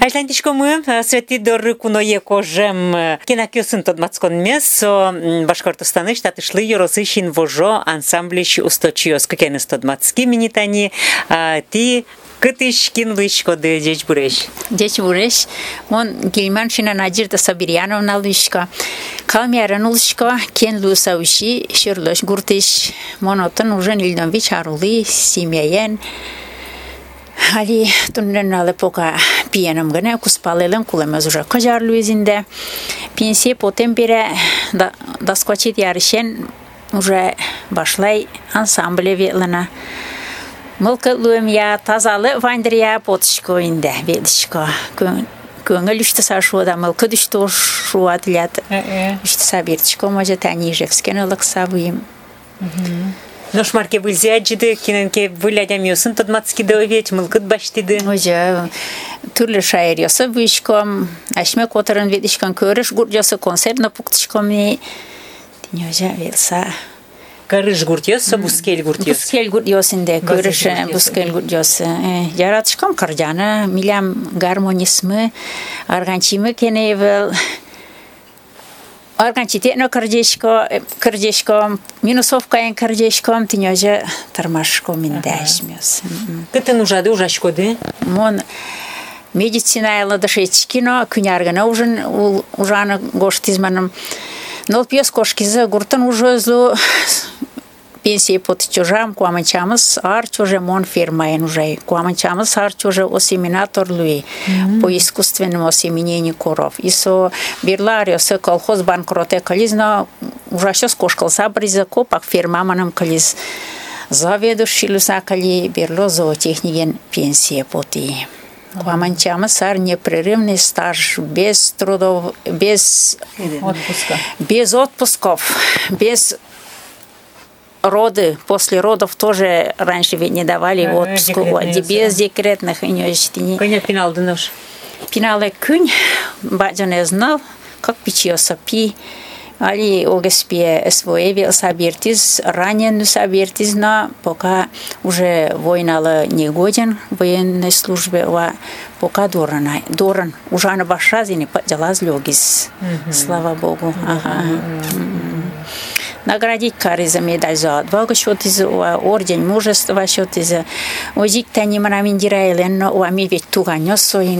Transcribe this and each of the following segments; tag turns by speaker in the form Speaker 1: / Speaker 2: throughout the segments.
Speaker 1: Ajlandishko мы свети доры куное кожем кинакюсын тодмацкон месо Башкортостаны штаты шлы юросыщин вожо ансамблищ усточиос кукенес тодмацки минитани ти Кытышкин вышкоды деч буреш.
Speaker 2: Деч буреш. Мон Гильманшина Надежда Сабирьяновна лышка. Калмяран лышка кен лусауши ширлош гуртыш. Монотон уже нильдон вичарули семьяен. Али тунненалы пока пьяном гане куспалелем кулемез уже кажар луизинде. Пенсия потом бере доскочит ярышен уже башлай ансамбле ветлена. Мылкылуем я тазалы вандырия потышко инде ветышко. Көңіл үшті сашуада мылкы дүшті шуадылят. Үшті сабертышко може тәнижевскен ылық сабыйым.
Speaker 1: Ношмарке вылзяджиды, киненке вылядямёсын тодмацкиды овет, мылкыт баштиды.
Speaker 2: Уже түрлі шайыр ёсы вышком, әшме котырын ветышкон көріш гурджосы концерт на пуктышком не. Тинёжа ветса.
Speaker 1: Карыш гуртёсы, бускель гуртёсы.
Speaker 2: Бускель гуртёсынде, көріш бускель гуртёсы. Яратышком кардяна, милям гармонисмы, арганчимы кеневел. Арганчитетно кардешком, минусовкаен кардешком, тинёжа тармашком индешмёс.
Speaker 1: Кыты нужады ужашкоды?
Speaker 2: Мон медицина ела дышечкино, күняргана ужаны гоштизманым. Нол пьес кошкизы гуртын ужозу пенсии под чужам, куаманчамыз арч уже мон фирмаен уже. Куаманчамыз арч уже осеминатор луи по искусственному осеменению коров. Исо бирлариосы колхоз банкроте кализно ужасёс кошкал сабриза копак фирма манам кализ заведующий люса кали бирло зоотехниген пенсия поти. Куаманчамыз ар непрерывный стаж без трудов, без отпусков, без роды, после родов тоже раньше ведь не давали отпуску, без декретных и не.
Speaker 1: Коня пинал дынуш.
Speaker 2: Пинале кунь, баджа не знал, как печёса пи. Али огеспе своевел сабертиз, ранен сабертиз, но пока уже войнала не годен военной службе, пока доран, уже на башазине подделаз лёгис, слава Богу. Наградить кары за медаль за отвагу, счёт орден мужества, счёт из озик тани мараминдираилен, но ми ведь туганёс соин,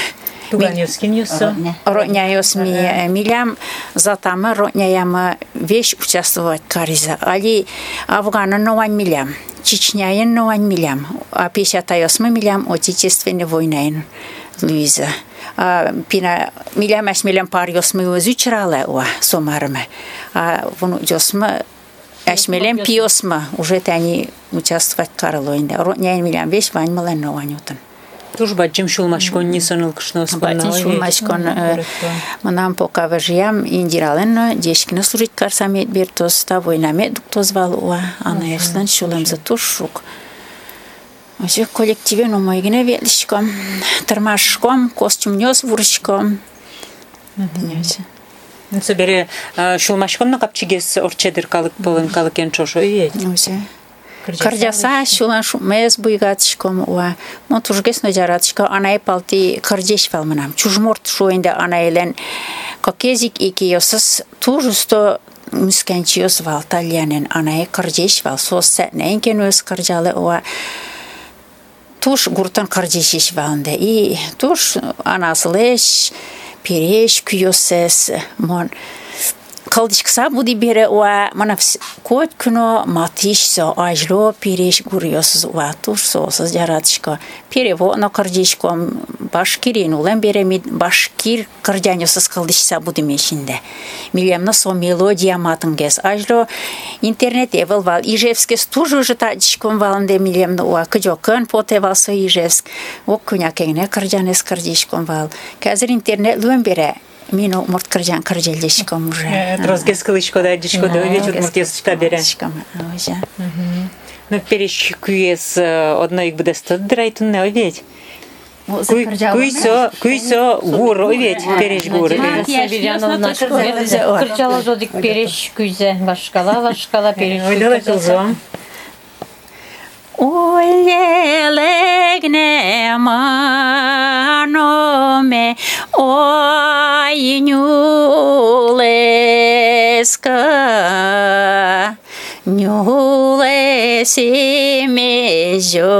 Speaker 2: Ротняёс милям затамы ротняяма вещь участвовать кариза. Али Афгана новань милям, Чечняен новань милям, а 58 милям отечественной войны Луиза. Пина милям аш милям париос мы изучрала сомарме. А вон джосма аш милям пиосма уже они участвовать карлоинда. Ротняен милям вещь вань мален нованютан.
Speaker 1: Туж бачим шулмашкон не сонул кшно спанал.
Speaker 2: Бачим шулмашкон манам пока вожьям индирален дешкина служить карсамет бертос того и намет кто звал уа анаевслан шулем за тушук. Ose коллективе но мой гне велишком тармашком костюм нёс вуршком.
Speaker 1: Ну собере шулмашком на капчигес орчедер калык полын калыкен чошо и
Speaker 2: Осе Кардяса шулан шумез буйгатышком уа монтужгес наджаратышка анай палти кардеш фалманам чужморт шоинда анайлен кокезик икиосас тужусто мисканчиос валтальянен анай кардеш вал соссе ненкенөс карджалы уа туш гуртан кардешиш валнде и туш анаслеш переш күйосес мон Калдышкса буди бере уа манавс кот куно матишсо ажло переш гуриосыз уа турсосыз жаратышко перево на кардишком башкирин улем беремид башкир кардянёсыз калдышса буди мешинде милемна со мелодия матынгес ажло интернет евел вал ижевскес тоже уже тадишком валнде милемна уа кыжокын потевал со ижевск ок кунякеңне кардянес кардишком вал казыр интернет луем бере Мину морт каржан каржелдешком уже.
Speaker 1: Трозгес кылышко да дишко да вечер мортесчка бере.
Speaker 2: Уже.
Speaker 1: Ну перешкуес одной их будет драйтун не оведь. Куйсо гур оведь переш гур.
Speaker 3: Кырчала жодик переш куйзе вашкала переш.
Speaker 1: Ойдала кылзом.
Speaker 2: Олелегне маноме ойнюлеска нюлесиме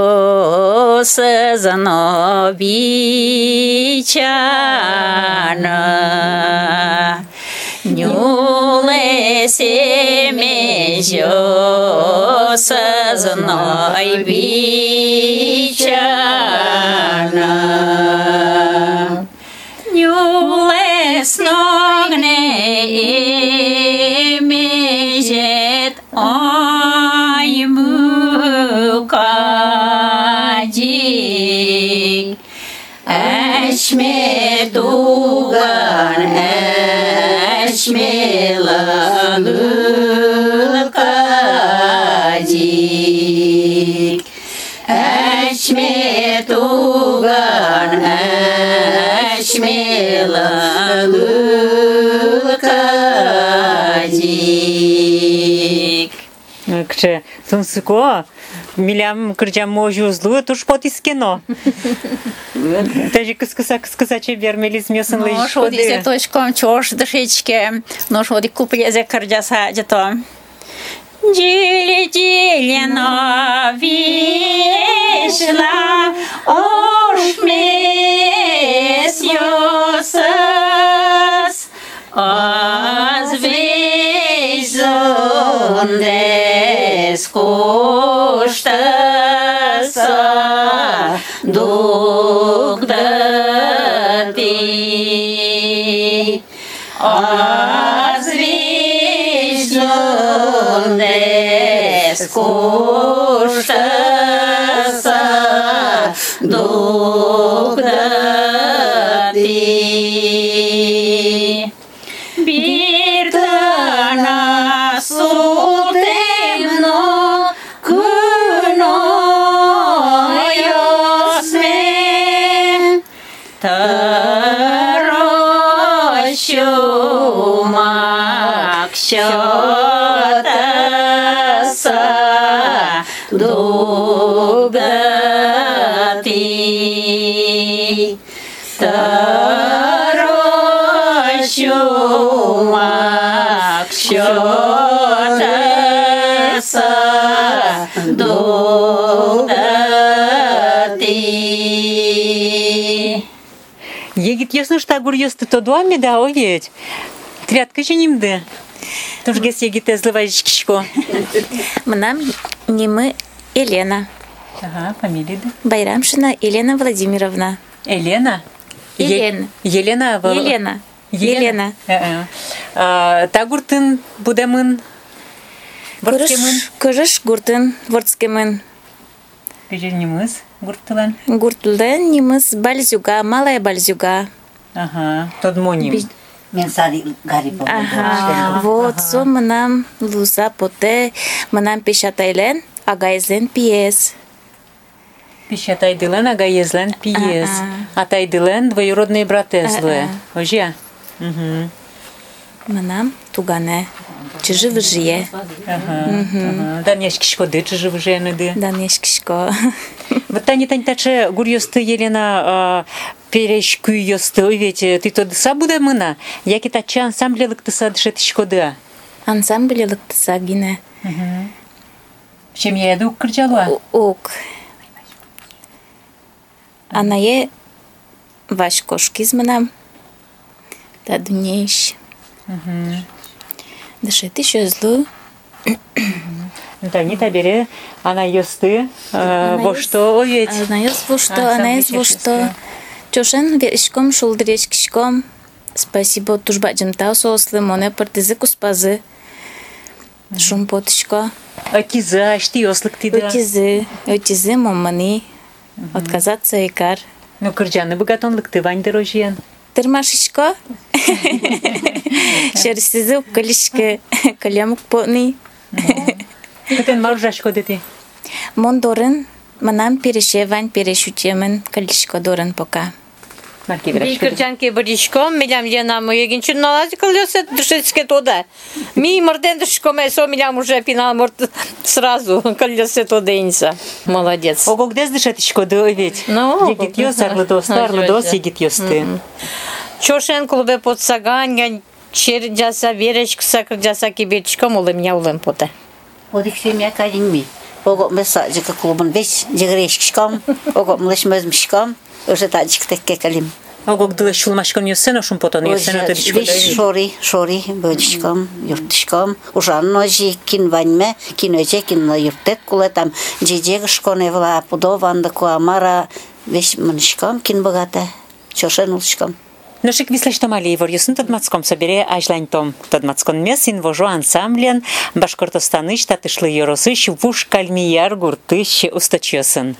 Speaker 2: жосазновичана нюлесиме жосазновичана нюлесногне имежет Аймукаджик Эшме туган эшме лагулкаджик Эшме туган эшме лагулкаджик
Speaker 1: Кче, сунсуко, милям кырджам можу злу, туш потискено. Даже кыскыса чебер мелис месын лыж.
Speaker 2: Ну, шо дизе точком чош дышечке, ну шо ди куплезе кырджаса жето. Дили-дили-но вишла ошмес ёсас Азвейзонdes коштаса дугдати Азвейзонdes коштаса дугдати Bir tane sultemno kuno yosme taroşumak şotasa dugati Shumak shotasa dodati.
Speaker 1: Егит ясно, что агур ёсты то дуами, да, оветь. Трятка же нимды. Туж гес егит эзлываешь кишко.
Speaker 2: Мнам нимы Елена.
Speaker 1: Ага, фамилия да?
Speaker 2: Байрамшина Елена Владимировна.
Speaker 1: Елена?
Speaker 2: Елена.
Speaker 1: Елена?
Speaker 2: Елена. Елена.
Speaker 1: Тагуртын будемын. Ворткемын.
Speaker 2: Кырыш гуртын ворткемын.
Speaker 1: Пежернимыз гуртылан.
Speaker 2: Гуртылдан нимыз бальзюга, малая бальзюга.
Speaker 1: Ага, тодмоним.
Speaker 3: Мен сади гарипо.
Speaker 2: Ага, вот со мынам луза поте, мынам пешатайлен, агайзлен пиес.
Speaker 1: Пещатайдылен, агайзлен пиес. Атайдылен двоюродные братезлы. Ожья?
Speaker 2: Мынам тугане. Чужи выжие.
Speaker 1: Да нешкишко ды, чужи выжие ды.
Speaker 2: Да нешкишко.
Speaker 1: Вот тани таче гурьёсты Елена перешку ёсты, ведь ты то дыса буде мына. Яки таче ансамблелык тыса дышетишко ды.
Speaker 2: Ансамблелык тыса гине.
Speaker 1: Чем я еду кырджалуа?
Speaker 2: Ок. Анае вашкошки мынам. Да дунейш. Дышет еще зло.
Speaker 1: Да, не табере, она ёсты, во что оветь.
Speaker 2: Она ёст во что, она есть во что. Чошен веришком шулдыречкишком. Спасибо тужба джемтау сослы, моне партизы куспазы. Шум потышко.
Speaker 1: Окиза, шти ёслык ты да.
Speaker 2: Окизы, мамани. Отказаться и кар.
Speaker 1: Ну, кырджаны богатонлык ты вань дорожьен.
Speaker 2: Тырмашишко. Шерсизы укалишке. Калямук потни.
Speaker 1: Кытен маружашко дети.
Speaker 2: Мон дорын, манам перешевань, перешутемен, калишко дорын пока.
Speaker 4: Бикрчанки боричком, милям ленам егинчин налази колесет дышецке тода. Ми морден дышком эсо милям уже пинал морд сразу колесет тода инса. Молодец.
Speaker 1: Ого, где дышетичко ведь?
Speaker 4: Ну,
Speaker 1: егит ёс, арлыдос, егит ёсты.
Speaker 4: Чошен клубе под саганьган, черджаса, веречкса, крджаса кибечком, улы меня улым поте.
Speaker 3: Одик семья кадинми. Ого, мы саджика клубан весь, дегрешкшкам, ого, млышмазмшкам, уже таджик такке калим.
Speaker 1: Ого, где шулмашком ёсено, шум потон ёсено, то дичко
Speaker 3: Весь шори, бödişkam, yurtdışkam, ужанно жи, кин ваньме, кин öce, кин на юртет куле там, джеджег шконе вла, пудованда куамара, весь манышкам, кин богата, чошен улшкам.
Speaker 1: Ношик вислеш тамали ворюсын тадмацком собере ажланьтом тадмацкон мес инвожо ансамблен Башкортостаны штаты шлы Yorosыш вуш кальмияр гуртыш устачёсын.